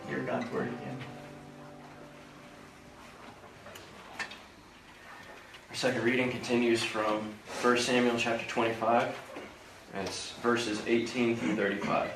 hear God's word again. Our second reading continues from 1 Samuel chapter 25. It's verses 18 through 35.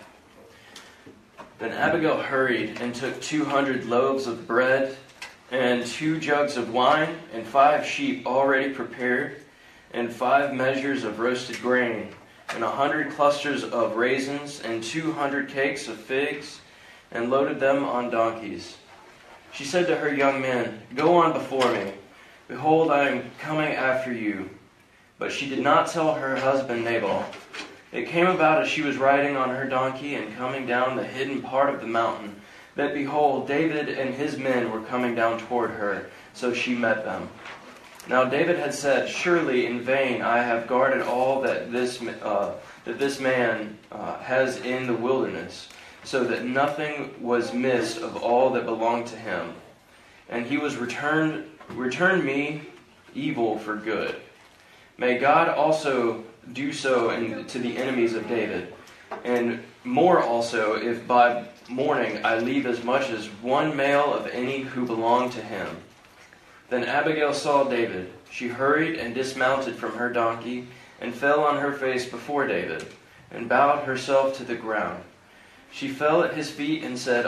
Then Abigail hurried and took 200 loaves of bread and 2 jugs of wine and 5 sheep already prepared and 5 measures of roasted grain and 100 clusters of raisins and 200 cakes of figs, and loaded them on donkeys. She said to her young men, "Go on before me. Behold, I am coming after you." But she did not tell her husband Nabal. It came about as she was riding on her donkey and coming down the hidden part of the mountain, that behold, David and his men were coming down toward her, so she met them. Now David had said, "Surely in vain I have guarded all that this man has in the wilderness, so that nothing was missed of all that belonged to him. And he was returned me evil for good. May God also do so to the enemies of David, and more also, if by morning I leave as much as one male of any who belong to him." Then Abigail saw David. She hurried and dismounted from her donkey, and fell on her face before David, and bowed herself to the ground. She fell at his feet and said,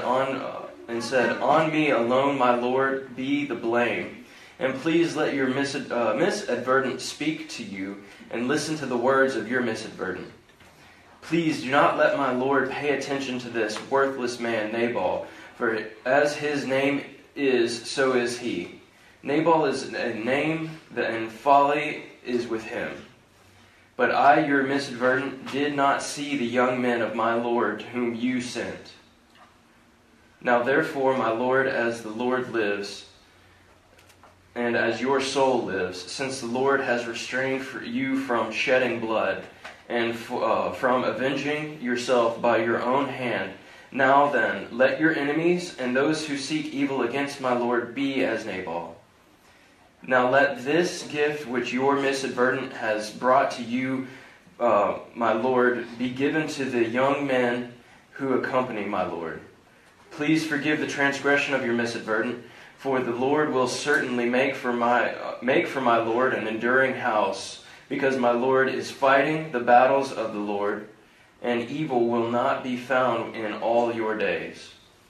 "On me alone, my lord, be the blame. And please let your misadvertent speak to you, and listen to the words of your misadvertent. Please do not let my lord pay attention to this worthless man Nabal, for as his name is, so is he. Nabal is a name, and folly is with him. But I, your misadvertent, did not see the young men of my lord whom you sent. Now therefore, my lord, as the Lord lives, and as your soul lives, since the Lord has restrained you from shedding blood, and from avenging yourself by your own hand, now then, let your enemies and those who seek evil against my lord be as Nabal. Now let this gift which your misadvertent has brought to you, my lord, be given to the young men who accompany my lord. Please forgive the transgression of your misadvertent, for the Lord will certainly make for my lord an enduring house, because my lord is fighting the battles of the Lord, and evil will not be found in all your days.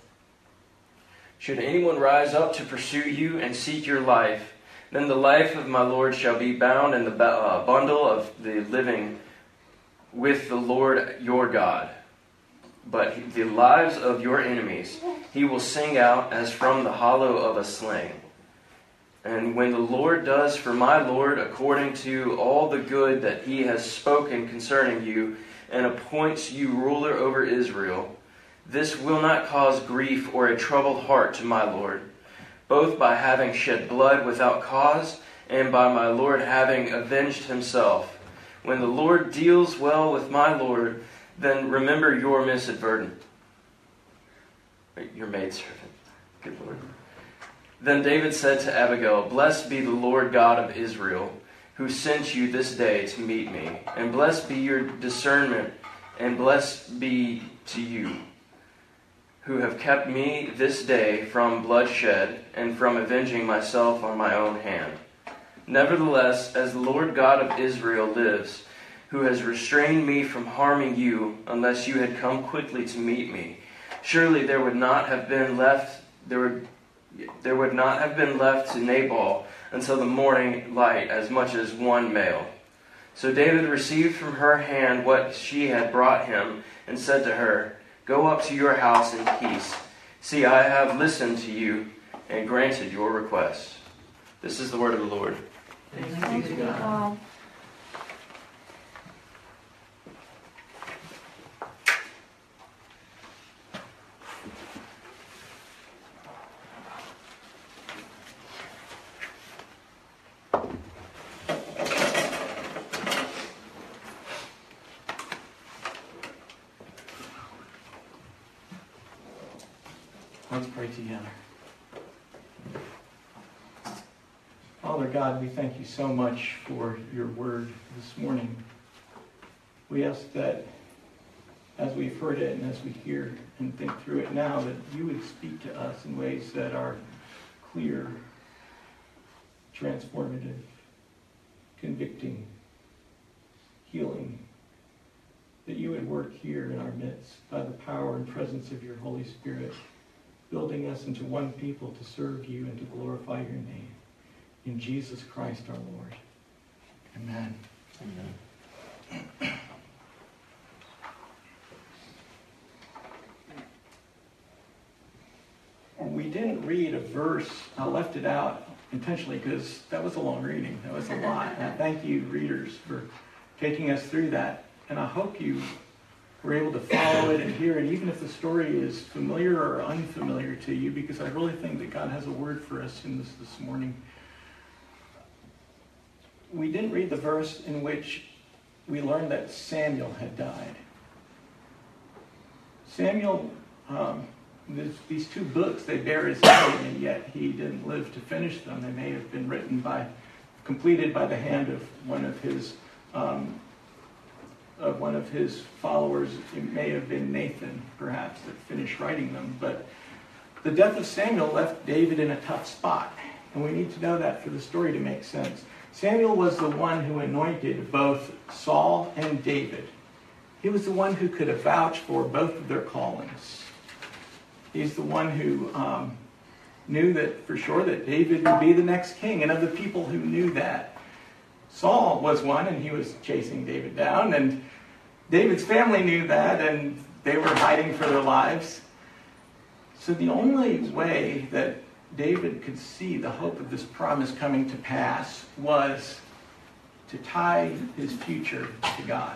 Should anyone rise up to pursue you and seek your life, then the life of my lord shall be bound in the bundle of the living with the Lord your God. But the lives of your enemies he will sing out as from the hollow of a sling. And when the Lord does for my Lord according to all the good that he has spoken concerning you, and appoints you ruler over Israel, this will not cause grief or a troubled heart to my Lord, both by having shed blood without cause, and by my Lord having avenged himself. When the Lord deals well with my Lord, then remember your misadvertent." Your maidservant. Good Lord. Then David said to Abigail, "Blessed be the Lord God of Israel, who sent you this day to meet me. And blessed be your discernment, and blessed be to you, who have kept me this day from bloodshed, and from avenging myself on my own hand. Nevertheless, as the Lord God of Israel lives, who has restrained me from harming you, unless you had come quickly to meet me, surely there would not have been left to Nabal until the morning light as much as one male." So David received from her hand what she had brought him, and said to her, "Go up to your house in peace. See, I have listened to you and granted your request." This is the word of the Lord. Thanks be to God. Let's pray together. Father God, we thank you so much for your word this morning. We ask that as we've heard it and as we hear and think through it now, that you would speak to us in ways that are clear, transformative, convicting, healing, that you would work here in our midst by the power and presence of your Holy Spirit, building us into one people to serve you and to glorify your name. In Jesus Christ our Lord. Amen. Amen. We didn't read a verse. I left it out intentionally because that was a long reading. That was a lot. And I thank you, readers, for taking us through that. And I hope you were able to follow it and hear it, even if the story is familiar or unfamiliar to you, because I really think that God has a word for us in this morning. We didn't read the verse in which we learned that Samuel had died. Samuel, these two books, they bear his name, and yet he didn't live to finish them. They may have been completed by the hand of one of his followers. It may have been Nathan, perhaps, that finished writing them. But the death of Samuel left David in a tough spot, and we need to know that for the story to make sense. Samuel was the one who anointed both Saul and David. He was the one who could vouch for both of their callings. He's the one who knew that for sure that David would be the next king. And of the people who knew that, Saul was one, and he was chasing David down. And David's family knew that, and they were hiding for their lives. So the only way that David could see the hope of this promise coming to pass was to tie his future to God.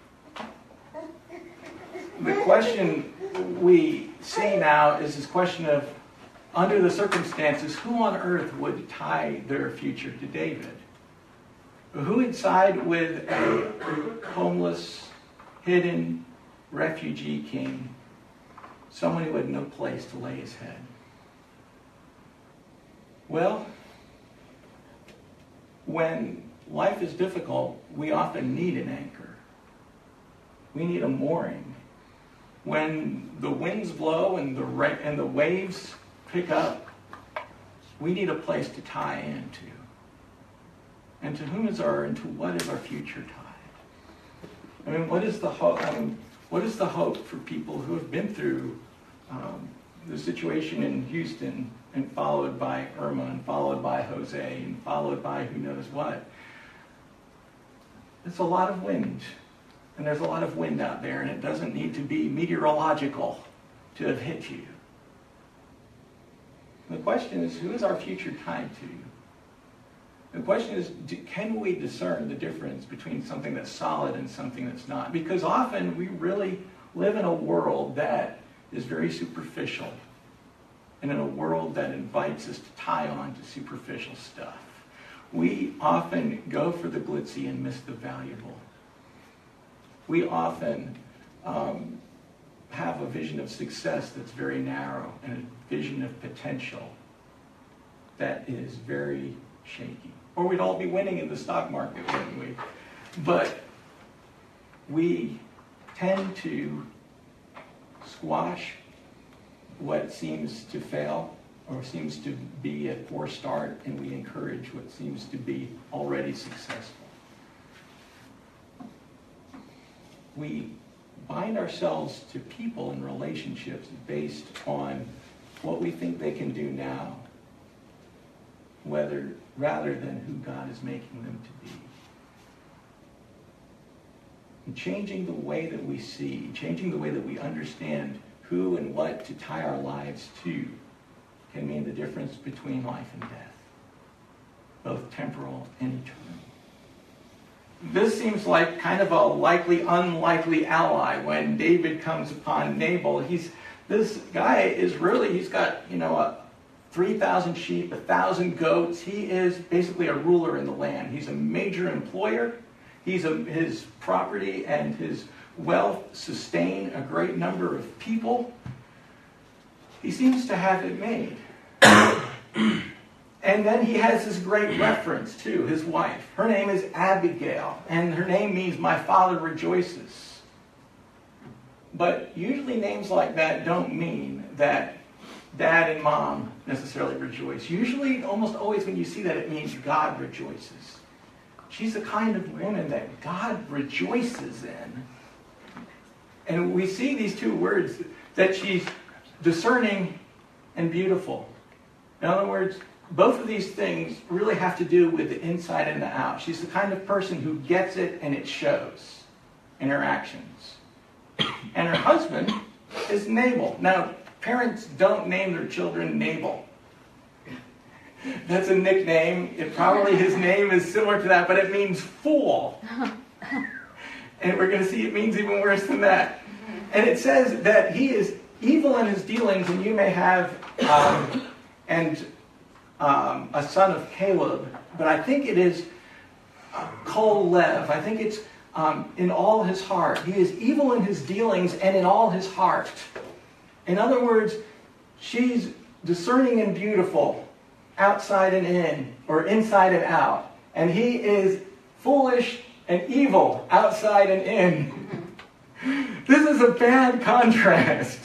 The question we see now is this question of, under the circumstances, who on earth would tie their future to David? Who would side with a homeless, hidden refugee king, someone who had no place to lay his head? Well, when life is difficult, we often need an anchor. We need a mooring. When the winds blow and the waves pick up, we need a place to tie into. And to whom is and to what is our future tied? I mean, what is the hope? What is the hope for people who have been through the situation in Houston, and followed by Irma, and followed by Jose, and followed by who knows what? It's a lot of wind. And there's a lot of wind out there, and it doesn't need to be meteorological to have hit you. The question is, who is our future tied to? The question is, can we discern the difference between something that's solid and something that's not? Because often we really live in a world that is very superficial, and in a world that invites us to tie on to superficial stuff. We often go for the glitzy and miss the valuable. We often have a vision of success that's very narrow, and a vision of potential that is very shaky. Or we'd all be winning in the stock market, wouldn't we? But we tend to squash what seems to fail or seems to be a poor start, and we encourage what seems to be already successful. We bind ourselves to people and relationships based on what we think they can do now, rather than who God is making them to be. And changing the way that we see, changing the way that we understand who and what to tie our lives to, can mean the difference between life and death, both temporal and eternal. This seems like kind of a likely, unlikely ally when David comes upon Nabal. This guy is really, he's got, 3,000 sheep, 1,000 goats. He is basically a ruler in the land. He's a major employer. His property and his wealth sustain a great number of people. He seems to have it made. And then he has this great reference to his wife. Her name is Abigail, and her name means "my father rejoices." But usually names like that don't mean that dad and mom necessarily rejoice. Usually, almost always when you see that, it means God rejoices. She's the kind of woman that God rejoices in. And we see these two words, that she's discerning and beautiful. In other words, both of these things really have to do with the inside and the out. She's the kind of person who gets it and it shows in her actions. And her husband is Nabal. Now, parents don't name their children Nabal. That's a nickname. His name is similar to that, but it means fool. And we're going to see it means even worse than that. And it says that he is evil in his dealings, and you may have a son of Caleb, but I think it is Kol-Lev. I think it's in all his heart. He is evil in his dealings and in all his heart. In other words, she's discerning and beautiful, outside and in, or inside and out. And he is foolish and evil, outside and in. This is a bad contrast.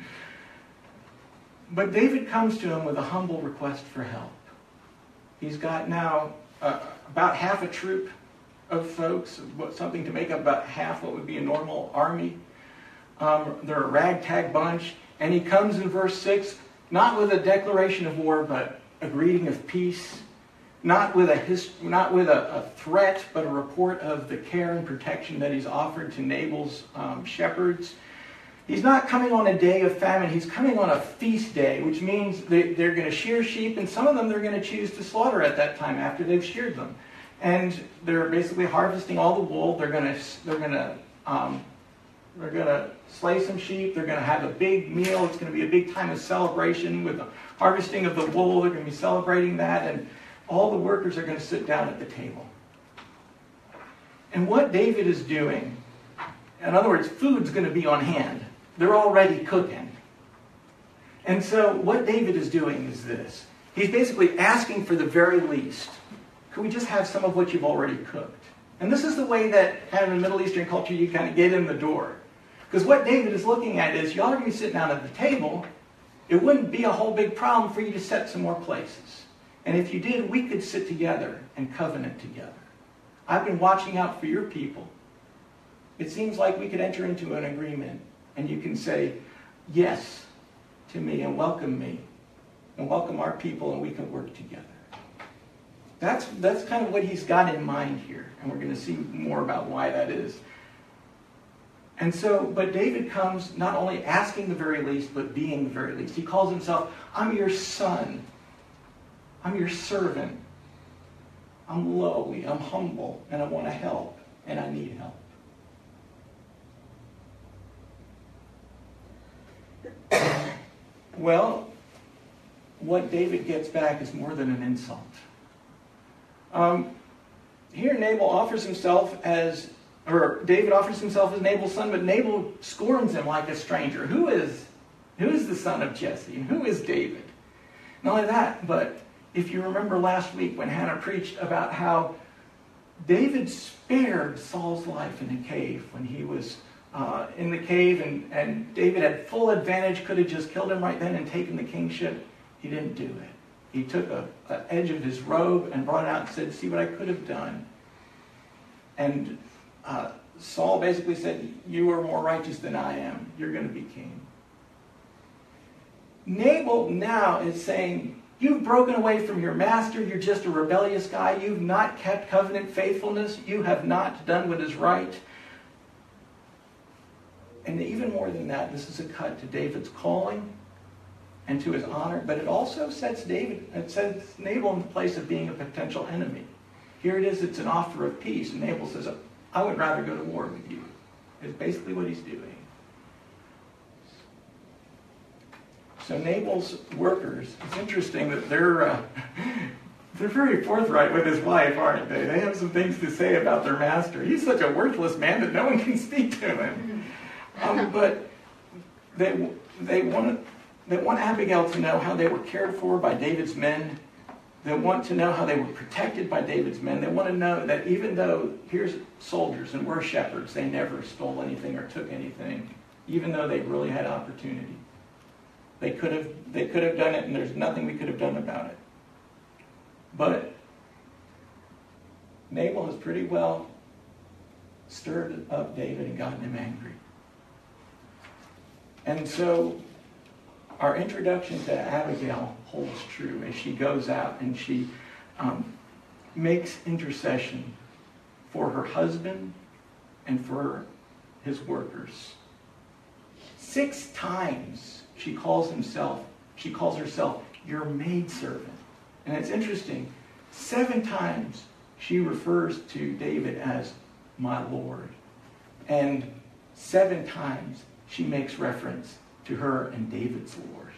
But David comes to him with a humble request for help. He's got now about half a troop of folks, something to make up about half what would be a normal army. They're a ragtag bunch. And he comes in verse 6, not with a declaration of war, but a greeting of peace. Not with a threat, but a report of the care and protection that he's offered to Nabal's shepherds. He's not coming on a day of famine. He's coming on a feast day, which means they're going to shear sheep, and some of them they're going to choose to slaughter at that time after they've sheared them. And they're basically harvesting all the wool. They're going to slay some sheep. They're going to have a big meal. It's going to be a big time of celebration with the harvesting of the wool. They're going to be celebrating that, and all the workers are going to sit down at the table. And what David is doing, in other words, food's going to be on hand. They're already cooking. And so what David is doing is this. He's basically asking for the very least. Could we just have some of what you've already cooked? And this is the way that kind of in Middle Eastern culture you kind of get in the door. Because what David is looking at is, y'all are going to be sitting down at the table. It wouldn't be a whole big problem for you to set some more places. And if you did, we could sit together and covenant together. I've been watching out for your people. It seems like we could enter into an agreement, and you can say yes to me and welcome our people, and we can work together. That's kind of what he's got in mind here, and we're going to see more about why that is. And so, but David comes not only asking the very least, but being the very least. He calls himself, I'm your son. I'm your servant. I'm lowly, I'm humble, and I want to help, and I need help. Well, what David gets back is more than an insult. Here David offers himself as Nabal's son, but Nabal scorns him like a stranger. Who is the son of Jesse? And who is David? Not only that, but if you remember last week when Hannah preached about how David spared Saul's life in the cave when he was in the cave, and David had full advantage, could have just killed him right then and taken the kingship. He didn't do it. He took an edge of his robe and brought it out and said, see what I could have done. And Saul basically said, you are more righteous than I am. You're going to be king. Nabal now is saying, you've broken away from your master. You're just a rebellious guy. You've not kept covenant faithfulness. You have not done what is right. And even more than that, this is a cut to David's calling and to his honor, but it also sets Nabal in the place of being a potential enemy. Here it is, it's an offer of peace, and Nabal says, I would rather go to war with you. Is basically what he's doing. So Nabal's workers, it's interesting that they're very forthright with his wife, aren't they? They have some things to say about their master. He's such a worthless man that no one can speak to him. But they want Abigail to know how they were cared for by David's men. They want to know how they were protected by David's men. They want to know that even though here's soldiers and we're shepherds, they never stole anything or took anything. even though they really had opportunity. They could have done it, and there's nothing we could have done about it. But Nabal has pretty well stirred up David and gotten him angry. And so our introduction to Abigail holds true as she goes out and she makes intercession for her husband and for his workers. 6 times she calls herself your maidservant. And it's interesting, 7 times she refers to David as my Lord. And 7 times she makes reference to her and David's Lord.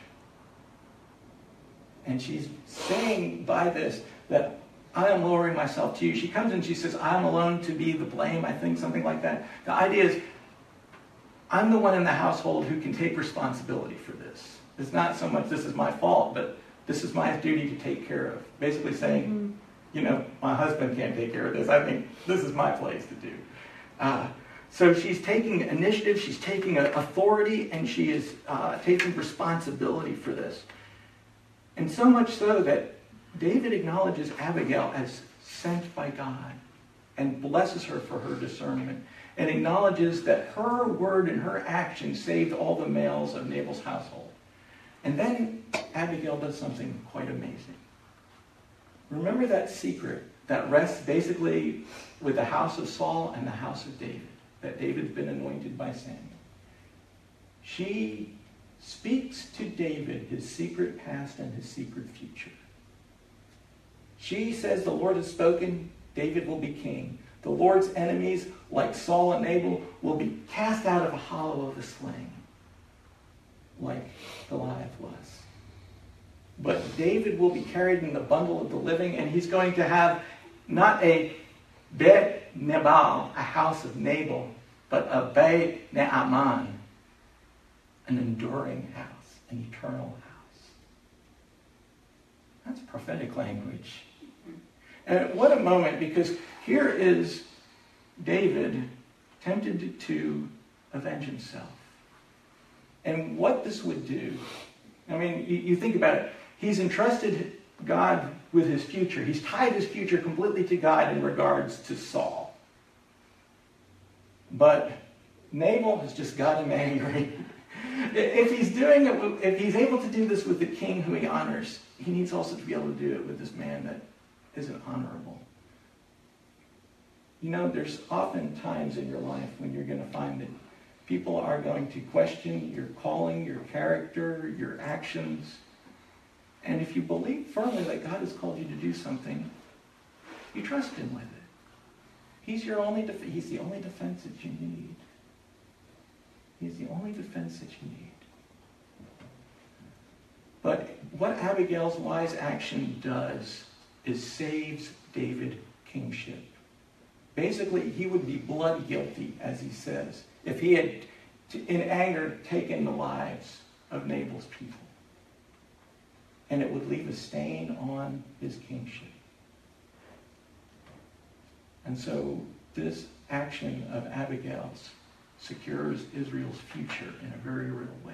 And she's saying by this that I am lowering myself to you. She comes and she says, I am alone to be the blame, I think, something like that. The idea is, I'm the one in the household who can take responsibility for this. It's not so much this is my fault, but this is my duty to take care of. Basically saying, my husband can't take care of this. I think this is my place to do. So she's taking initiative, she's taking authority, and she is taking responsibility for this. And so much so that David acknowledges Abigail as sent by God and blesses her for her discernment and acknowledges that her word and her action saved all the males of Nabal's household. And then Abigail does something quite amazing. Remember that secret that rests basically with the house of Saul and the house of David, that David's been anointed by Samuel. She speaks to David his secret past and his secret future. She says, the Lord has spoken, David will be king. The Lord's enemies, like Saul and Nabal, will be cast out of a hollow of the sling, like Goliath was. But David will be carried in the bundle of the living, and he's going to have not a Bet Nabal, a house of Nabal, but a Beit Naaman, an enduring house, an eternal house. That's prophetic language. And what a moment, because here is David tempted to avenge himself. And what this would do, I mean, you think about it. He's entrusted God with his future. He's tied his future completely to God in regards to Saul. But Nabal has just got him angry. If he's able to do this with the king who he honors, he needs also to be able to do it with this man that isn't honorable. There's often times in your life when you're going to find that people are going to question your calling, your character, your actions. And if you believe firmly that God has called you to do something, you trust him with it. He's the only defense that you need. He's the only defense that you need. But what Abigail's wise action does is saves David kingship. Basically, he would be blood guilty, as he says, if he had, in anger, taken the lives of Nabal's people. And it would leave a stain on his kingship. And so this action of Abigail's secures Israel's future in a very real way.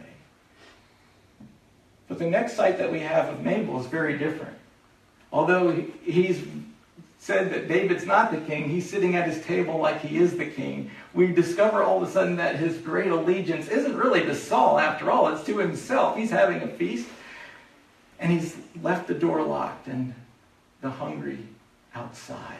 But the next sight that we have of Nabal is very different. Although he's said that David's not the king, he's sitting at his table like he is the king. We discover all of a sudden that his great allegiance isn't really to Saul after all, it's to himself. He's having a feast, and he's left the door locked and the hungry outside.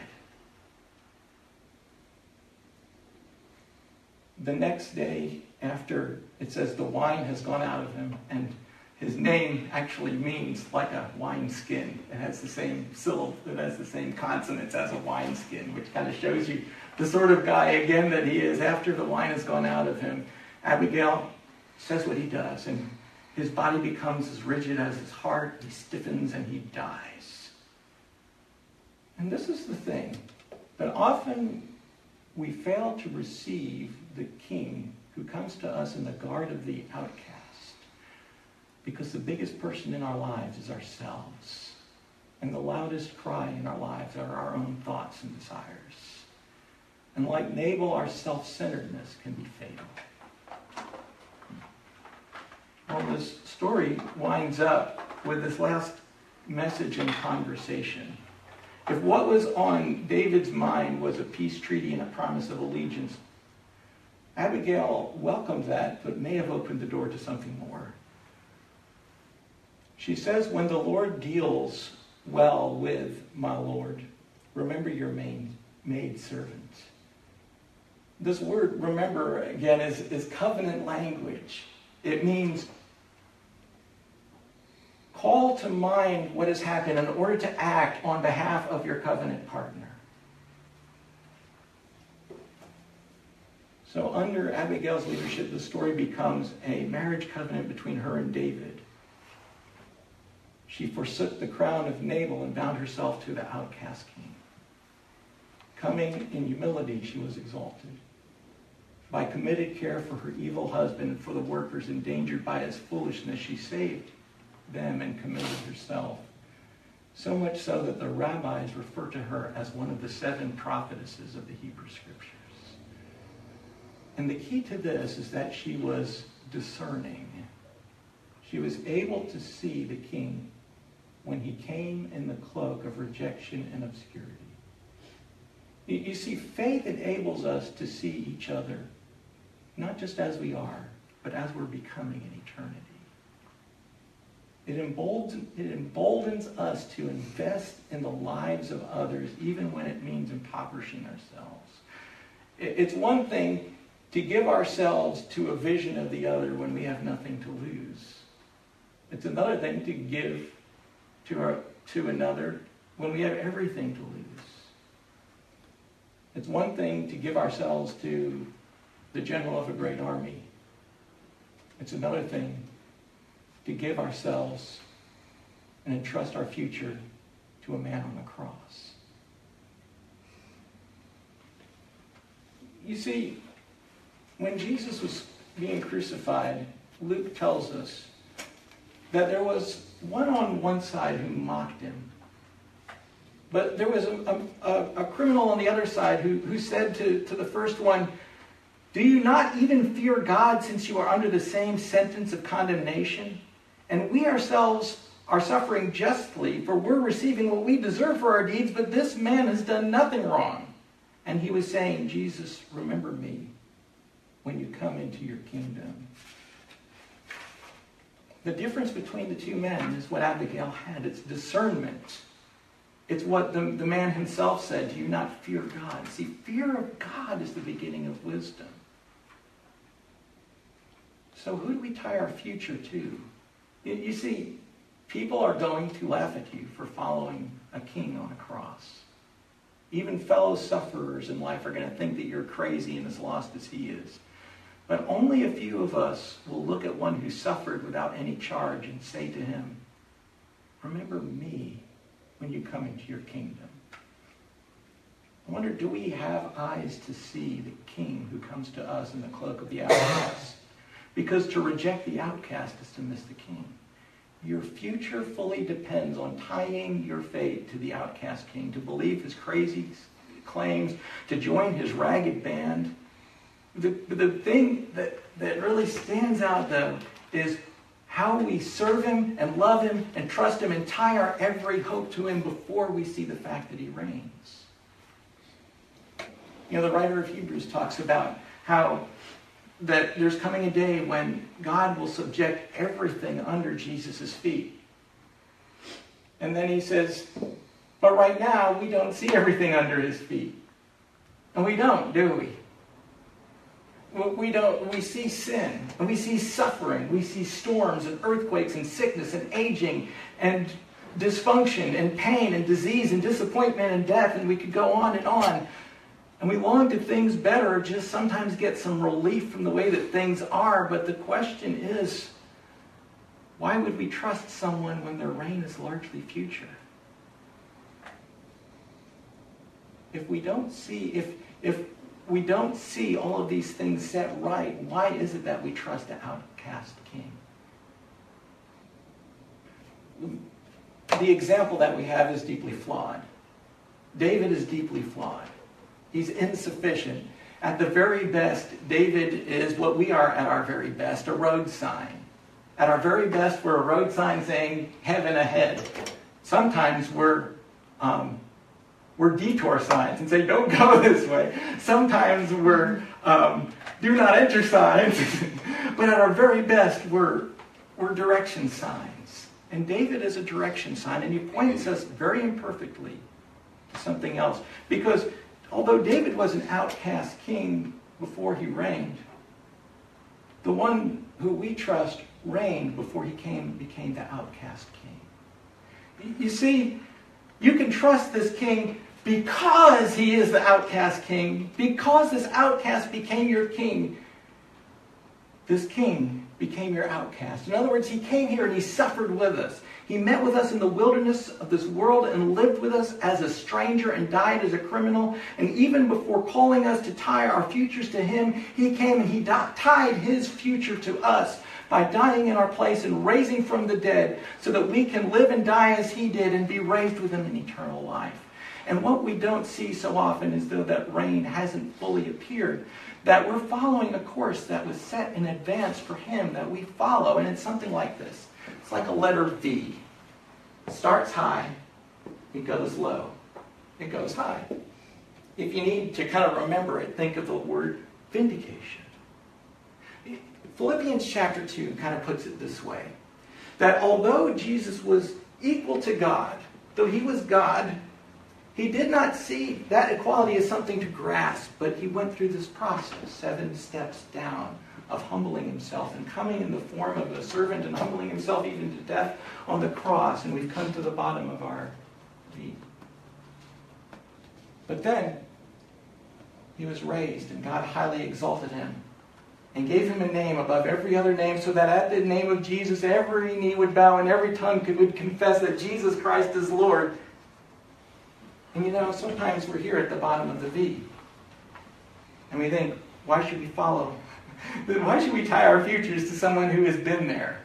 The next day, after it says the wine has gone out of him, and his name actually means like a wineskin. It has the same syllable, it has the same consonants as a wineskin, which kind of shows you the sort of guy, again, that he is. After the wine has gone out of him, Abigail says what he does, and his body becomes as rigid as his heart. He stiffens and he dies. And this is the thing, that often we fail to receive the king who comes to us in the guard of the outcast, because the biggest person in our lives is ourselves. And the loudest cry in our lives are our own thoughts and desires. And like Nabal, our self-centeredness can be fatal. story winds up with this last message and conversation. If what was on David's mind was a peace treaty and a promise of allegiance, Abigail welcomed that, but may have opened the door to something more. She says, when the Lord deals well with my Lord, remember your maid servant. This word, remember, again, is covenant language. It means call to mind what has happened in order to act on behalf of your covenant partner. So under Abigail's leadership, the story becomes a marriage covenant between her and David. She forsook the crown of Nabal and bound herself to the outcast king. Coming in humility, she was exalted. By committed care for her evil husband and for the workers endangered by his foolishness, she saved them and commended herself. So much so that the rabbis refer to her as one of the 7 prophetesses of the Hebrew Scriptures. And the key to this is that she was discerning. She was able to see the king when he came in the cloak of rejection and obscurity. You see, faith enables us to see each other, not just as we are, but as we're becoming in eternity. It emboldens us to invest in the lives of others, even when it means impoverishing ourselves. It's one thing to give ourselves to a vision of the other when we have nothing to lose. It's another thing to give to another when we have everything to lose. It's one thing to give ourselves to the general of a great army. It's another thing to give ourselves and entrust our future to a man on the cross. You see, when Jesus was being crucified, Luke tells us that there was one on one side who mocked him. But there was a criminal on the other side who said to the first one, "Do you not even fear God, since you are under the same sentence of condemnation? And we ourselves are suffering justly, for we're receiving what we deserve for our deeds, but this man has done nothing wrong." And he was saying, "Jesus, remember me when you come into your kingdom." The difference between the two men is what Abigail had. It's discernment. It's what the man himself said, "Do you not fear God?" See, fear of God is the beginning of wisdom. So who do we tie our future to? You see, people are going to laugh at you for following a king on a cross. Even fellow sufferers in life are going to think that you're crazy and as lost as he is. But only a few of us will look at one who suffered without any charge and say to him, "Remember me when you come into your kingdom." I wonder, do we have eyes to see the king who comes to us in the cloak of the outcast? Because to reject the outcast is to miss the king. Your future fully depends on tying your fate to the outcast king, to believe his crazy claims, to join his ragged band. The thing that really stands out, though, is how we serve him and love him and trust him and tie our every hope to him before we see the fact that he reigns. You know, the writer of Hebrews talks about how that there's coming a day when God will subject everything under Jesus' feet. And then he says, but right now we don't see everything under his feet. And we don't, do we? We don't. We see sin, and we see suffering. We see storms and earthquakes and sickness and aging and dysfunction and pain and disease and disappointment and death, and we could go on and on. And we long to things better, just sometimes get some relief from the way that things are. But the question is, why would we trust someone when their reign is largely future? If we don't see, if we don't see all of these things set right, why is it that we trust the outcast king? The example that we have is deeply flawed. David is deeply flawed. He's insufficient. At the very best, David is what we are at our very best, a road sign. At our very best, we're a road sign saying heaven ahead. Sometimes we're detour signs and say don't go this way. Sometimes we're do not enter signs. But at our very best, we're direction signs. And David is a direction sign, and he points us very imperfectly to something else. Because although David was an outcast king before he reigned, the one who we trust reigned before he became the outcast king. You see, you can trust this king because he is the outcast king. Because this outcast became your king, this king became your outcast. In other words, he came here and he suffered with us. He met with us in the wilderness of this world and lived with us as a stranger and died as a criminal. And even before calling us to tie our futures to him, he came and he tied his future to us by dying in our place and raising from the dead so that we can live and die as he did and be raised with him in eternal life. And what we don't see so often is though that reign hasn't fully appeared, that we're following a course that was set in advance for him that we follow. And it's something like this. It's like a letter V. It starts high, it goes low, it goes high. If you need to kind of remember it, think of the word vindication. Philippians chapter 2 kind of puts it this way, that although Jesus was equal to God, though he was God, he did not see that equality as something to grasp, but he went through this process, 7 steps down, of humbling himself and coming in the form of a servant and humbling himself even to death on the cross. And we've come to the bottom of our V. But then he was raised and God highly exalted him and gave him a name above every other name, so that at the name of Jesus every knee would bow and every tongue would confess that Jesus Christ is Lord. And you know, sometimes we're here at the bottom of the V. And we think, why should we follow? Why should we tie our futures to someone who has been there?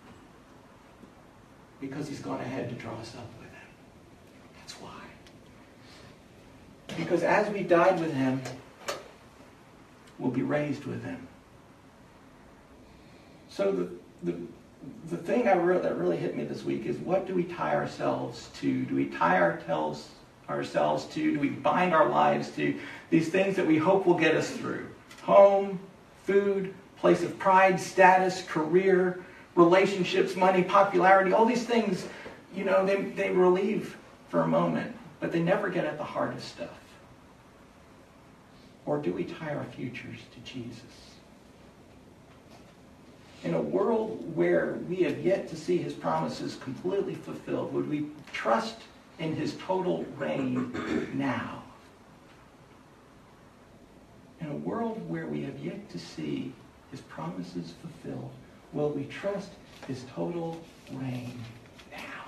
Because he's gone ahead to draw us up with him. That's why. Because as we died with him, we'll be raised with him. So the thing that really hit me this week is, what do we tie ourselves to? Do we tie ourselves to? Do we bind our lives to these things that we hope will get us through? Home, food, place of pride, status, career, relationships, money, popularity, all these things, you know, they relieve for a moment, but they never get at the heart of stuff. Or do we tie our futures to Jesus? In a world where we have yet to see his promises completely fulfilled, would we trust in his total reign now? In a world where we have yet to see his promises fulfilled, will we trust his total reign now?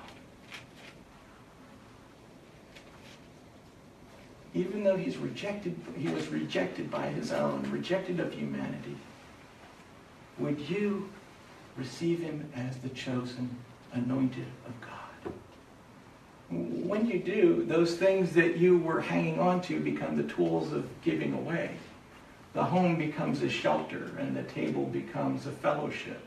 Even though he was rejected by his own, rejected of humanity, would you receive him as the chosen, anointed of God? When you do, those things that you were hanging on to become the tools of giving away. The home becomes a shelter, and the table becomes a fellowship.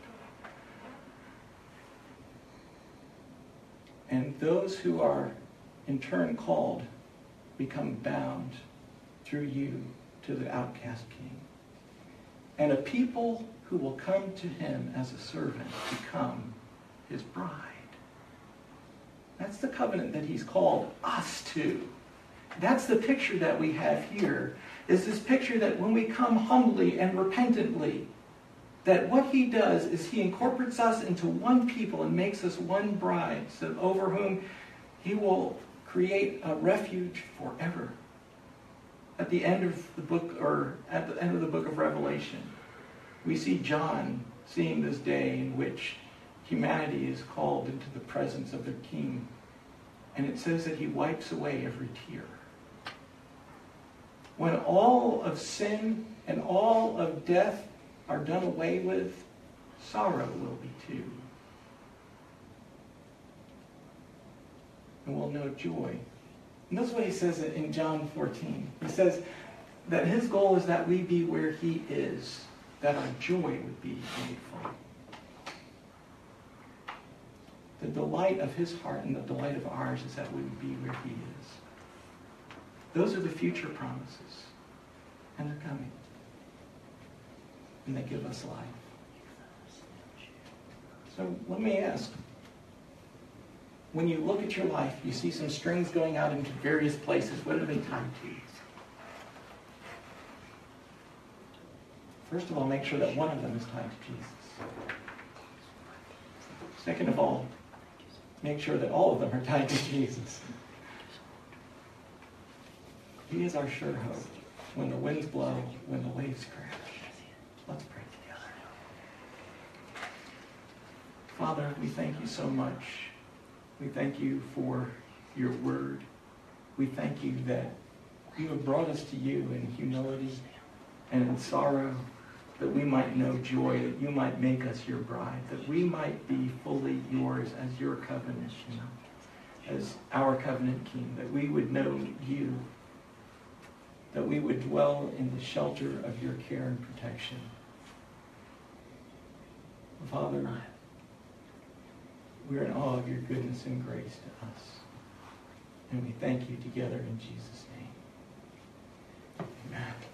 And those who are in turn called become bound through you to the outcast king. And a people who will come to him as a servant become his bride. That's the covenant that he's called us to. That's the picture that we have here, is this picture that when we come humbly and repentantly, that what he does is he incorporates us into one people and makes us one bride, so over whom he will create a refuge forever. At the end of the book, or at the end of the book of Revelation, we see John seeing this day in which humanity is called into the presence of their king. And it says that he wipes away every tear. When all of sin and all of death are done away with, sorrow will be too. And we'll know joy. And that's what he says in John 14. He says that his goal is that we be where he is, that our joy would be made full. The delight of his heart and the delight of ours is that we would be where he is. Those are the future promises. And they're coming. And they give us life. So let me ask. When you look at your life, you see some strings going out into various places. What are they tied to? First of all, make sure that one of them is tied to Jesus. Second of all, make sure that all of them are tied to Jesus. He is our sure hope when the winds blow, when the waves crash. Let's pray together. Father, we thank you so much. We thank you for your word. We thank you that you have brought us to you in humility and in sorrow, that we might know joy, that you might make us your bride, that we might be fully yours as your covenant king, as our covenant king, that we would know you, that we would dwell in the shelter of your care and protection. Father, we are in awe of your goodness and grace to us. And we thank you together in Jesus' name. Amen.